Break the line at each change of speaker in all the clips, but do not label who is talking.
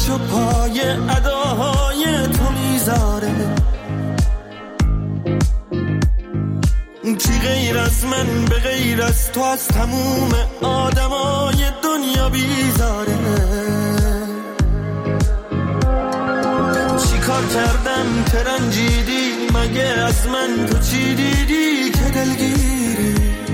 پاشو پای اداهای تو میذاره. کی غیر از من به غیر از تو از تموم آدمای دنیا بیزاره. چی کار کردم که رنجیدی؟ مگه از من تو چی دیدی که دلگیری؟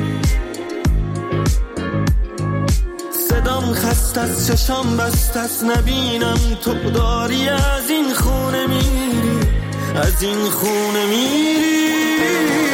صدام خست از چشام بست از نبینم تو داری از این خونه میری، از این خونه میری.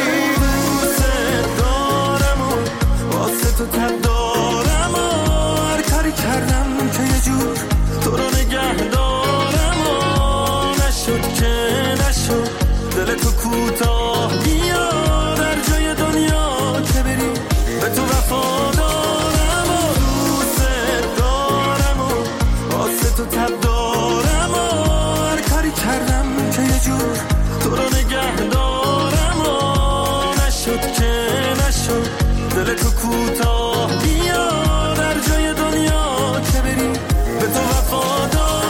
واسه تو تب دارم و هر کاری کردم که یه جور تو رو نگه دارم و نشد که نشد. دل تو کوتاه بیا در جای دنیا که بری، به تو وفا دارم و دوست دارم و واسه تو تب دارم و هر کاری کردم که یه جور تو رو نگه دارم و نشد که نشد. دل تو کوتاه بیا در جای دنیا که بری، به تو وفا دارم.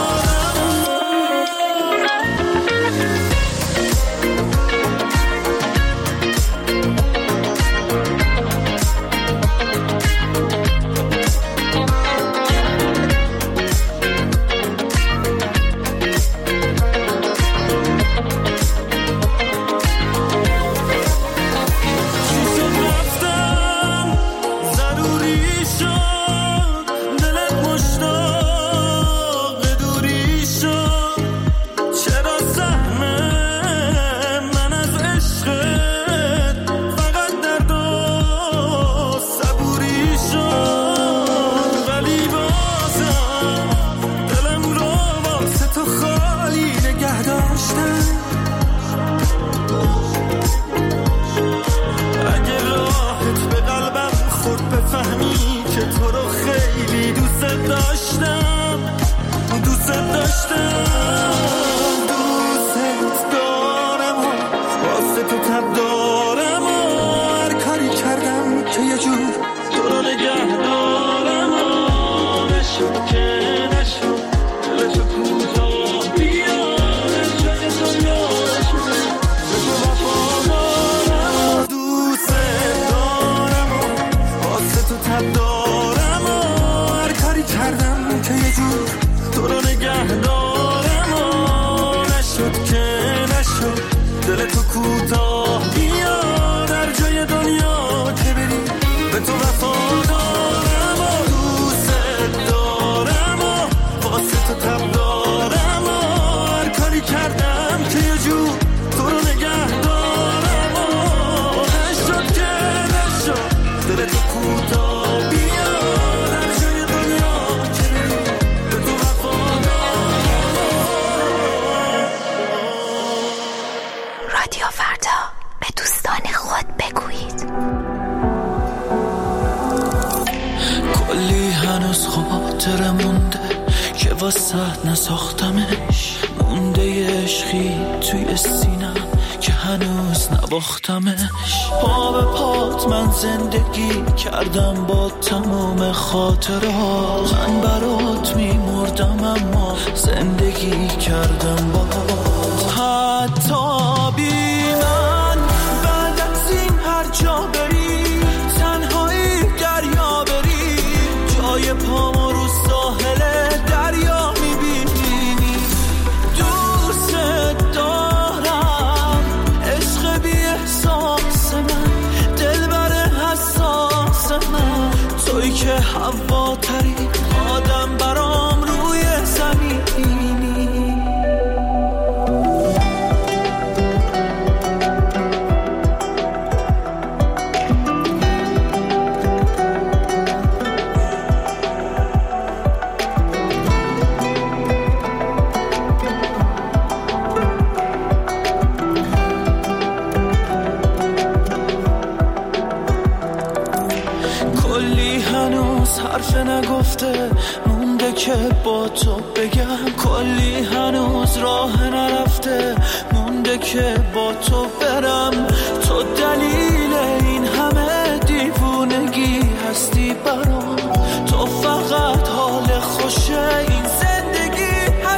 نساختمش، مونده عشقی توی سینم که هنوز نباختمش. پا به پات من زندگی کردم با تمام خاطرات. من برات میمردم اما زندگی کردم باهات. حتی بی من بعد از این هر جا بری، تنهایی دریا بری، جای پامو رو ساحل دریا میبینی. دوست دارم عشق بی احساس من، دلبر حساس من، توی که هواترین آدم برام روی زمینی. حرف نگفته مونده که با تو بگم، کلی هنوز راه نرفته مونده که با تو برم. تو دلیل این همه دیوونگی هستی برام، تو فقط حال خوشه این زندگی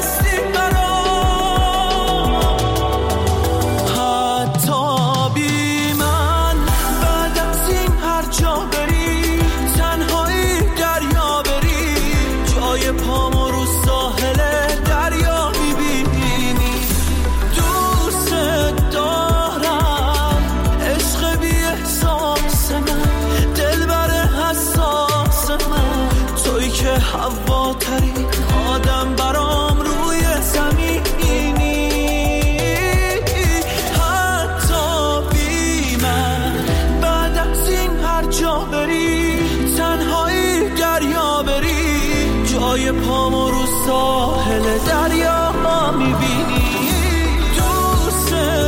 دریا میبینی. دوست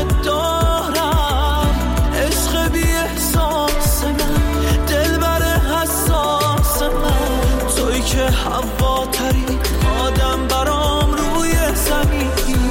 دارم عشق بی احساس من، دلبر حساس من، توی که هواترین آدم برام روی زمین.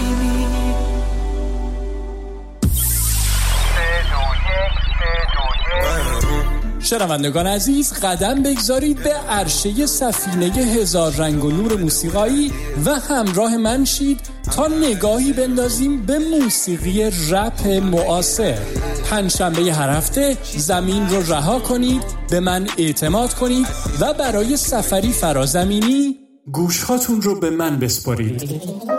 شنوندگان عزیز، قدم بگذارید به عرشه سفینه هزار رنگ و نور موسیقایی و همراه من شید تا نگاهی بندازیم به موسیقی رپ معاصر. پنجشنبه هر هفته زمین رو رها کنید، به من اعتماد کنید و برای سفری فرازمینی گوشهاتون رو به من بسپارید.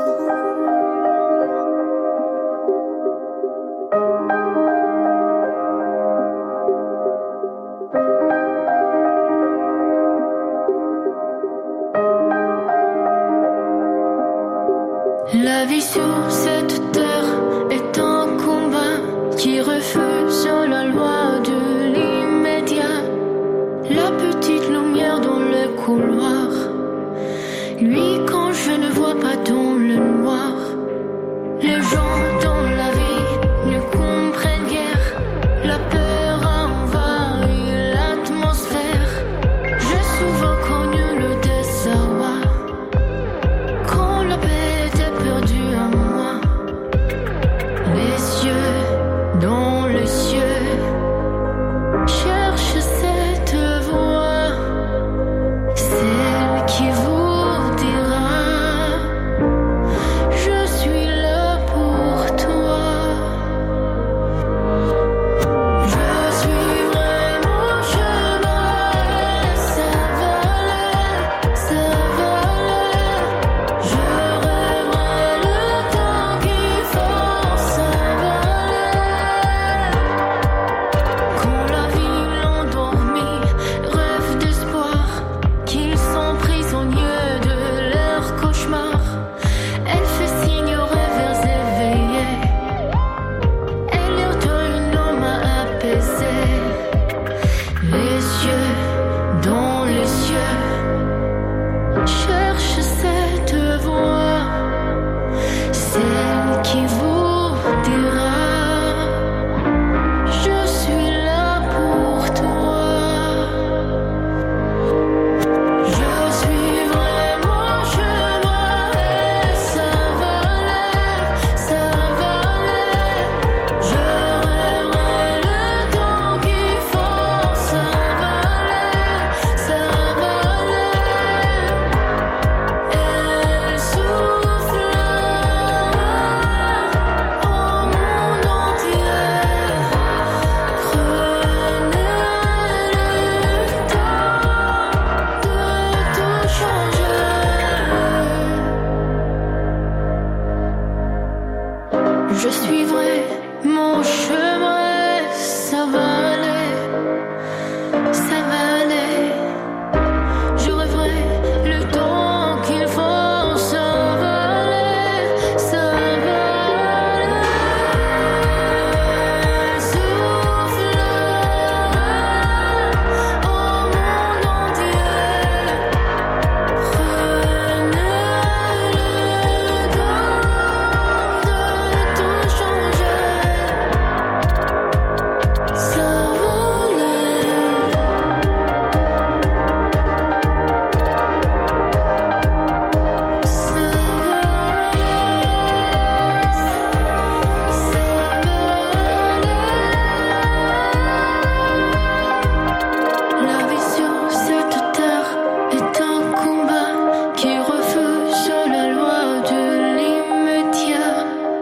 La vie sur cette terre est un combat qui refuse la loi de l'immédiat. La petite lumière dans le couloir, lui quand je ne vois pas dans le noir. Les gens dans la vie ne comprennent guère, la peur envahit l'atmosphère. J'ai souvent connu le désarroi quand la paix était perdue en moi. Les yeux dans les cieux cherchent cette voix, celle qui vous dira je suis là pour toi. Je suivrai mon chemin, ça va aller, ça va aller. Je rêverai le temps qu'il faut, ça va aller. Quand la ville endormie rêve d'espoir, qu'ils sont prisonniers de leur cauchemar, elle fait signe aux rêveurs éveillés, elle leur donne une homme à apaiser. Les yeux dans les cieux cherchent cette voix, celle qui vous dira je suis là pour toi. Je suivrai mon chemin et ça va aller, ça va aller. Je rêverai le temps qu'il faut, ça va aller, ça va aller. Elle souffle au monde entier. Prenez le temps de tout changer. Je suivrai mon chemin, ça va aller, ça va aller. Je rêverai le temps qu'il faut, ça va aller, ça va aller. Souffle au monde entier. Prenez le temps de tout changer. Ça va aller. La vie sur cette terre est un combat qui refuse la loi de l'immédiat.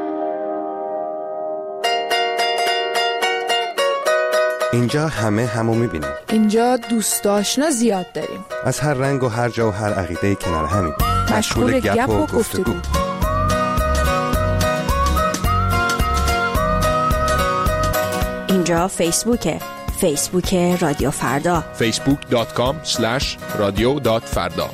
اینجا همو میبینیم.
اینجا دوست آشنا زیاد داریم.
از هر رنگ و هر جا و هر عقیده کنار همیم.
مشغول گپ و گفتگو.
اینجا فیسبوکه، فیسبوک رادیو فردا،
facebook.com/radio.farda.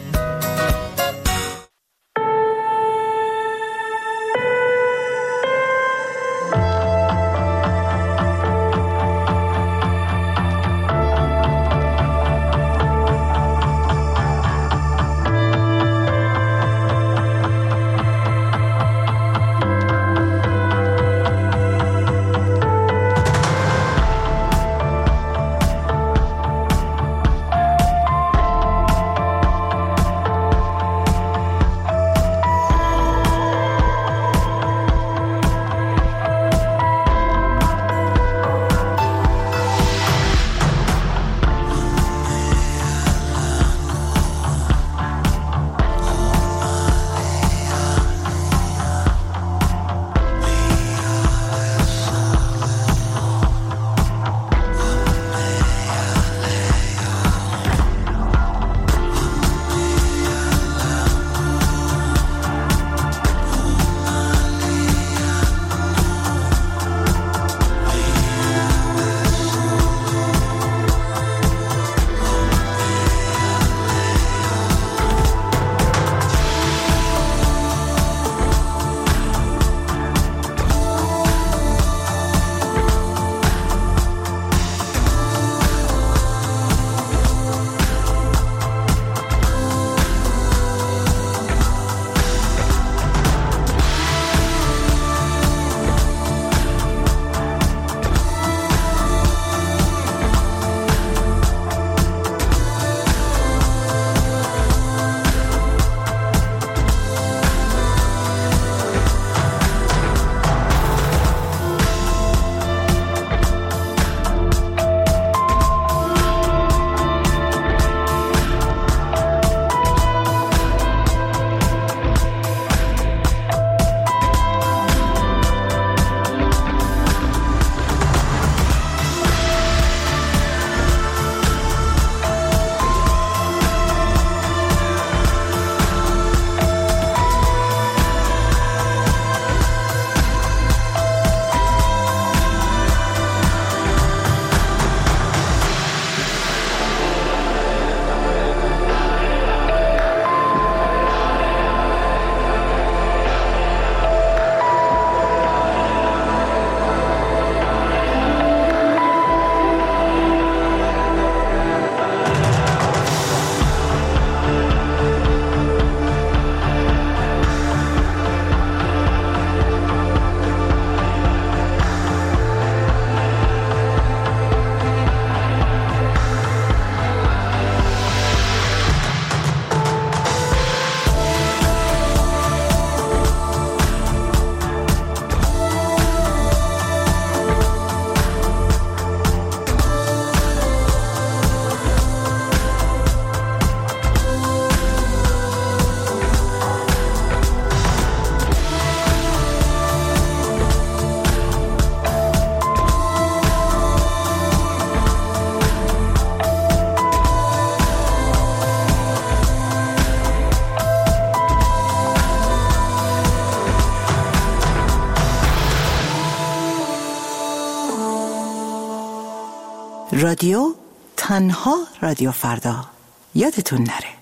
رادیو تنها رادیو فردا. یادتون نره.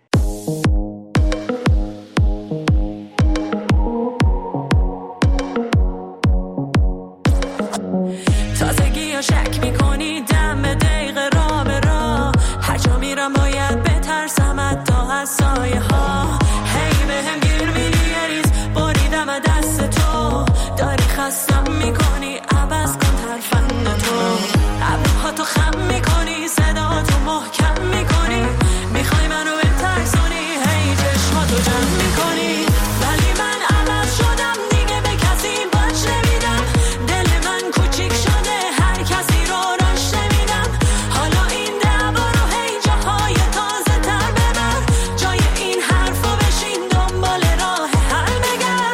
تازگی یا شک میکنی دم به دقیقه را به را، هر جا میرم باید بترسم حتی از سایه ها. هی به هم گیر میری یه ریز بریدم دست تو، داری خستم میکنی عوض کن ترفند تو. ابروها تو خم میکنی صدا تو محکم میکنی، میخوای منو بترسونی هی چشماتو جمع میکنی. ولی من عوض شدم دیگه به کسی باش نمیدم، دل من کوچیک شده هر کسی رو راش نمیدم. حالا این دعوا رو هی جاهای تازه تر ببر، جای این حرفو بشین دنبال راه حل بگرد.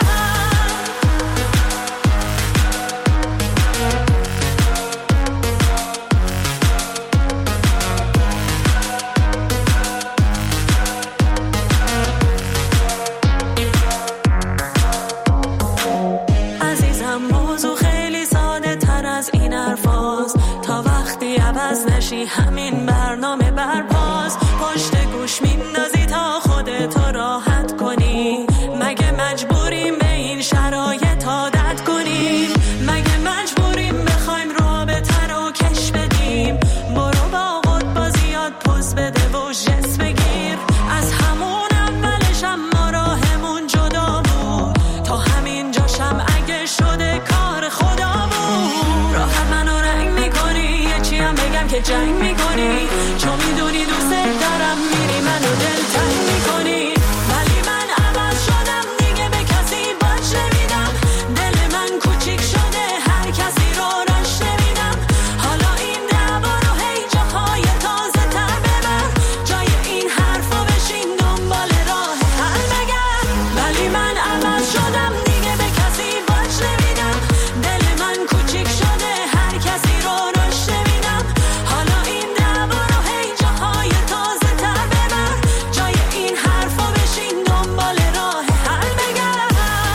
عزیزم موضوع خیلی ساده تر از این حرفاست، تا وقتی عوض نشی همین برنامه برپاس. پشت گوش میندازی تا خودتو راحت کنی، مگه مجبوریم به این شرایط عادت کنیم؟ مگه مجبوریم بخوایم رابطه رو کش بدیم؟ برو با خود بازیات پوز بده و جس بگیر. از همون اولش ما راهمون جدا بود، تا همین جاشم اگه شده کار خدا بود. راحت منو رنگ میکنی، یه چی هم بگم که جنگ میکنی، چون میدونی دوست دارم میری منو دلتنگ میکنی. ولی من عوض شدم دیگه به کسی باش نمیدم، دل من کوچیک شده هر کسی رو راش نمیدم. حالا این دعوا رو هی جاهای تازه تر ببر، جای این حرفو بشین دنبال راه حل بگرد. ولی من عوض شدم دیگه به کسی باش نمیدم، دل من کوچیک شده هر کسی رو راش نمیدم. حالا این دعوا رو هی جاهای تازه تر ببر، جای این حرفو بشین دنبال راه حل بگرد.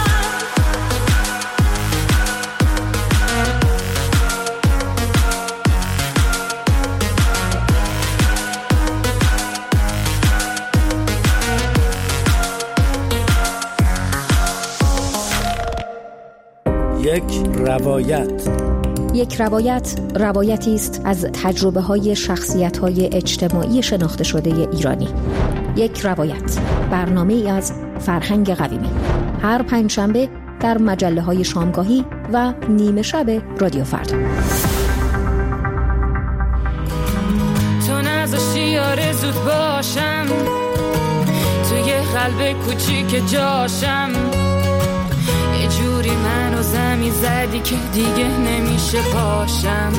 یک روایت روایتی است از تجربه‌های شخصیت‌های اجتماعی شناخته شده ایرانی. یک روایت، برنامه‌ای از فرهنگ قویمی، هر پنجشنبه در مجله‌های شامگاهی و نیمه شب رادیو فردا.
تو نذاشتی آرزوت باشم، توی قلب کوچیک جاشم، یه جوری منو زمین زدی که دیگه نمیشه پاشم.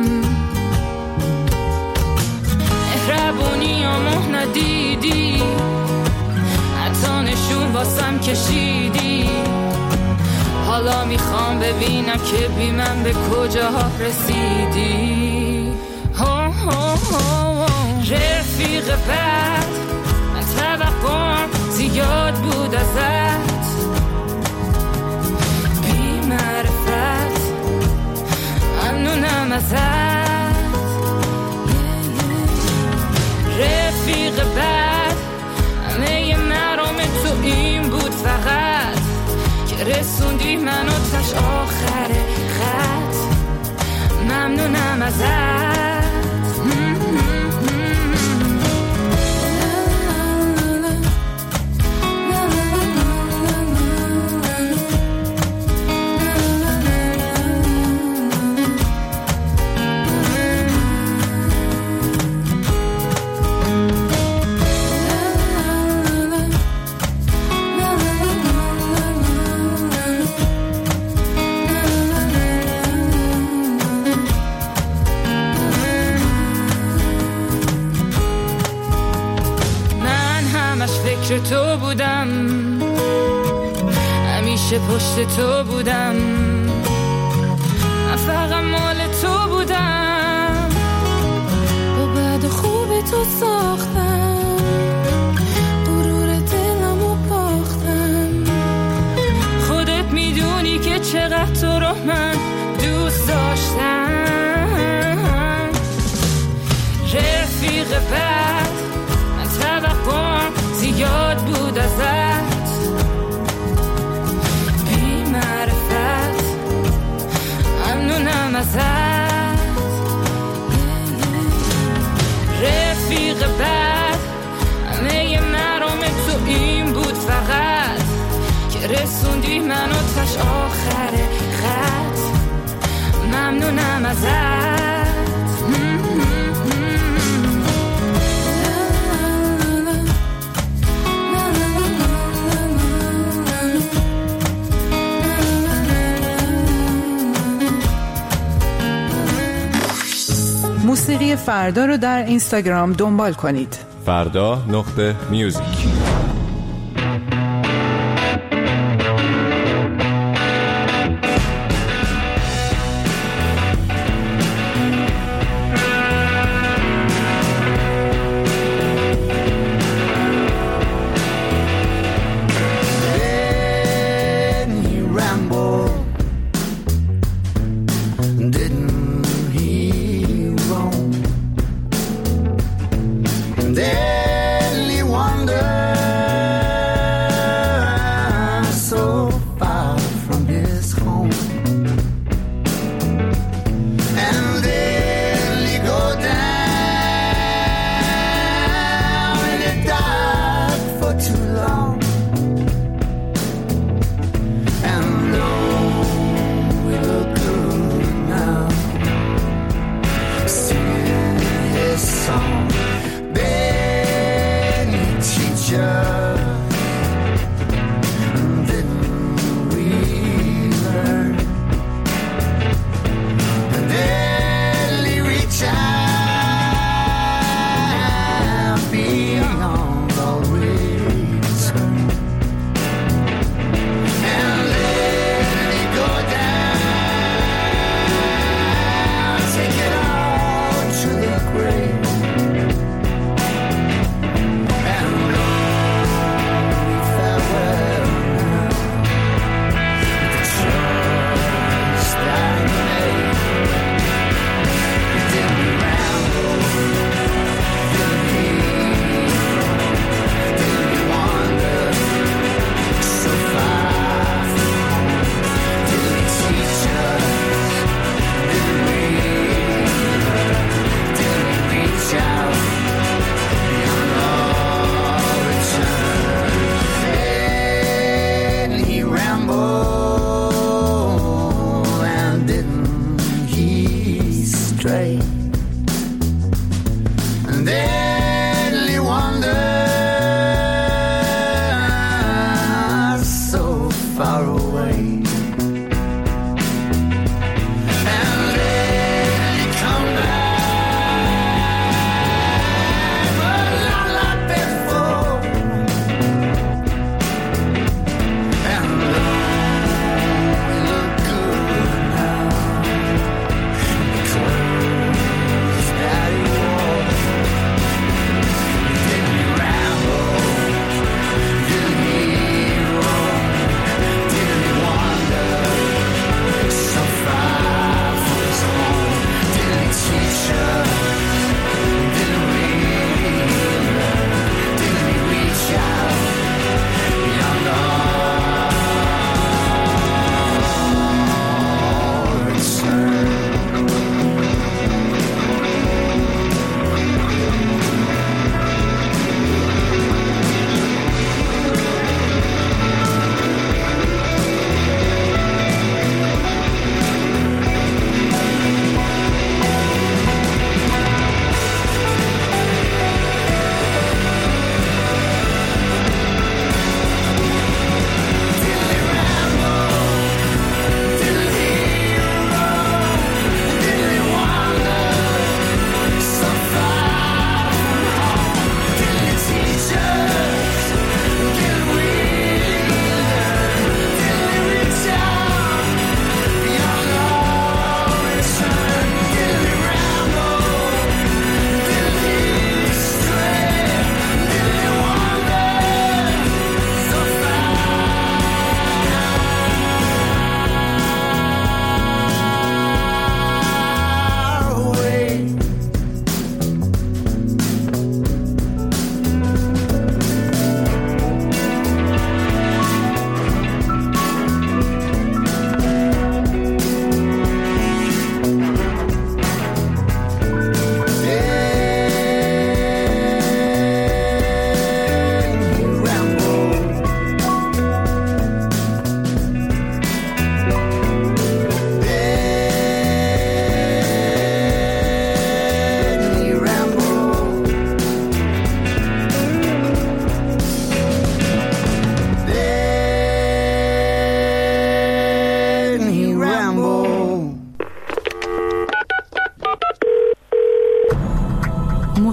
مهربونی آمو ندیدی، حتی نشون واسم کشیدی. حالا میخوام ببینم که بی من به کجاها رسیدی. رفیق بد، من توقعم زیاد بود ازت، بی معرفت ممنونم ازت. رفیق بد، همه مرام تو این بود فقط، که رسوندی منو تاش آخر خط. ممنونم ازت. تو بودم، همیشه پشت تو بودم، من فقط مال تو بودم، با بعد خوب تو ساختم، غرور دلمو باختم. خودت میدونی که چقدر تو رو من دوست داشتم. رفیق بد من توقعم زیاد بود ازت، بی معرفت ممنونم ازت. رفیق بد همه مرام تو این بود فقط که رسوندی منو تاش آخر خط، ممنونم ازت.
موسیقی فردا رو در اینستاگرام دنبال کنید.
فردا.music.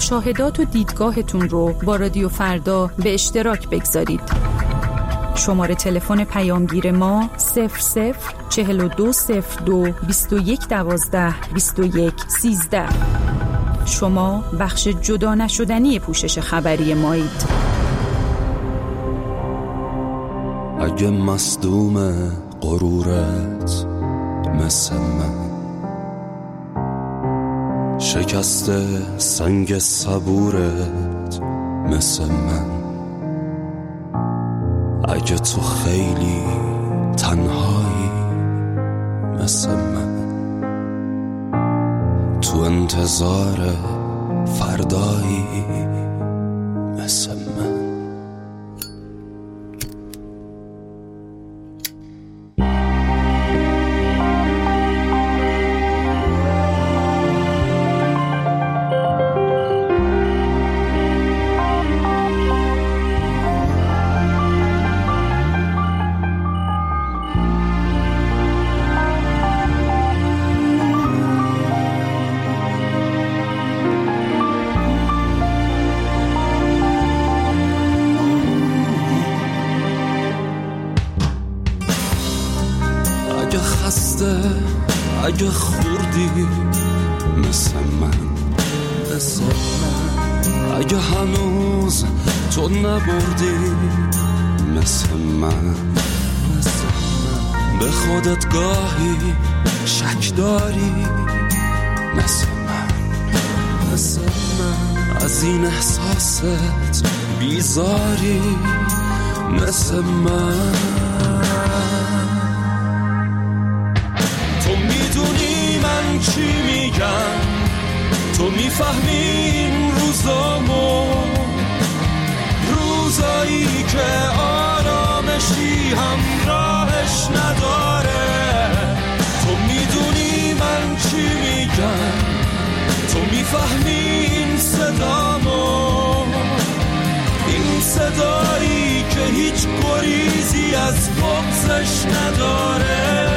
مشاهدات و دیدگاهتون رو با رادیو فردا به اشتراک بگذارید. شماره تلفن پیامگیر ما 004202 2112 2113. شما بخش جدا نشدنی پوشش خبری مایید.
اگه مصدوم غرورت مثل من، شکسته سنگ صبورت مثل من، اگه تو خیلی تنهایی مثل من، تو انتظار فردایی مثل من. اگه خوردی مثل من، اگه هنوز تو نبردی مثل من، به خودت گاهی شک داری مثل من، از این احساست بیزاری مثل من. من چی میگم، تو میفهمی این روزایی که آرامشی همراهش نداره. تو میدونی من چی میگم، تو میفهمی این صدایی که هیچ گریزی از بغضش نداره.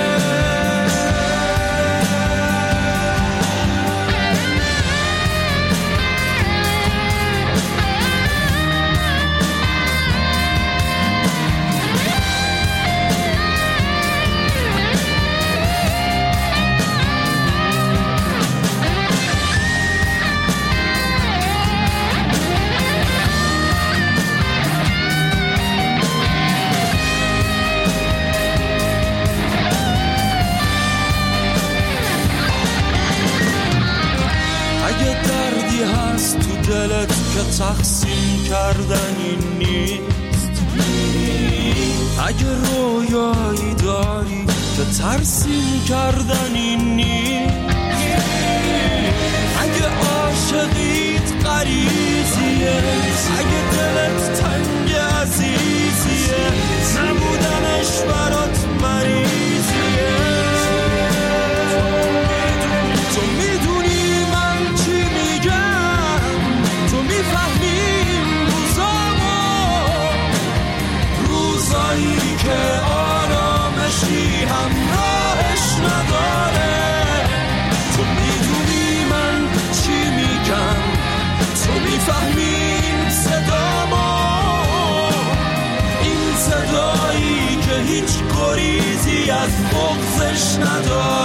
دلت که تقسیم کردنی نیست، اگه رویایی داری که ترسیم کردنی نیست، اگه عاشقیت غریزیه، اگه دلت تنگ عزیزیه، نبودنش برات مریضیه. تو میدونی من چی میگم، تو میفهمیم روزایی که آرامشی همراهش نداره. تو میدونی من چی میگم، تو میفهمیم این صدایی که هیچ گریزی از بغضش نداره.